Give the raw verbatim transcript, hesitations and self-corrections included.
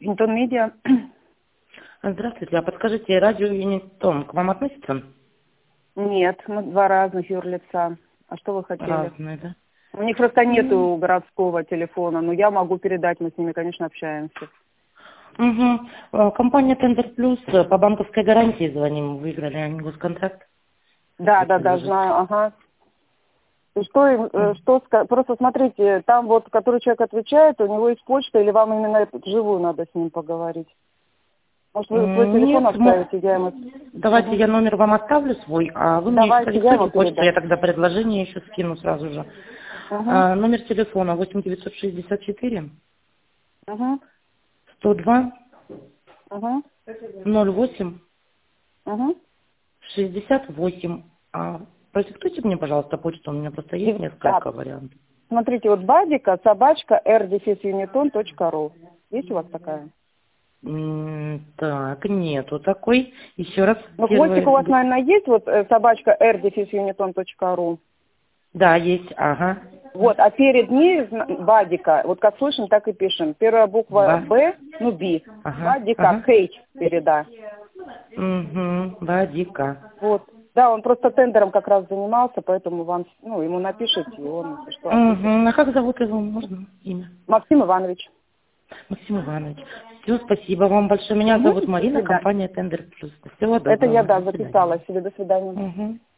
Интон Медиа. Здравствуйте, а подскажите, радио Юнитон к вам относится? Нет, мы два разных юрлица. А что вы хотели? Разные, да? У них просто нету городского телефона, но я могу передать, мы с ними, конечно, общаемся. Угу. Компания Тендер Плюс по банковской гарантии звоним, выиграли они госконтракт. Да, да, да, знаю, ага. И что, им, э, что, ска- просто смотрите, там вот, который человек отвечает, у него есть почта, или вам именно вживую надо с ним поговорить? Может, вы свой телефон Нет, мы- оставите, я ему... давайте Мгм. я номер вам оставлю свой, а вы мне еще Давайте, я ему продиктуйте почту, я передам. тогда предложение еще скину сразу же. Угу, А, номер телефона восемь девятьсот шестьдесят четыре угу, сто два угу, ноль восемь угу. шестьдесят восемь. А, продиктуйте мне, пожалуйста, почту, у меня просто есть Да, несколько вариантов. смотрите, вот бадика, собачка, эр дефис юнитон точка ру. Есть у вас такая? М, Так, нету такой. Еще раз Ну, хвостик у вас, первый. наверное, есть, вот э, собачка эр дефис юнитон точка ру. Да, есть, ага. Вот, а перед ней зна- бадика, вот как слышим, так и пишем. Первая буква Ба. Б, ну, Би. Ага, Бадика, ага. Хейт переда. Угу, Бадика. Вот. Да, он просто тендером как раз занимался, поэтому вам, ну, ему напишите, и он, если что, Угу. ответит. А как зовут его? Можно имя? Максим Иванович. Максим Иванович. Все, спасибо вам большое. Меня Угу. зовут До Марина, свидания. компания Тендер Плюс. Всего Это я, доброго. да, До свидания. записала себе. До свидания. Угу.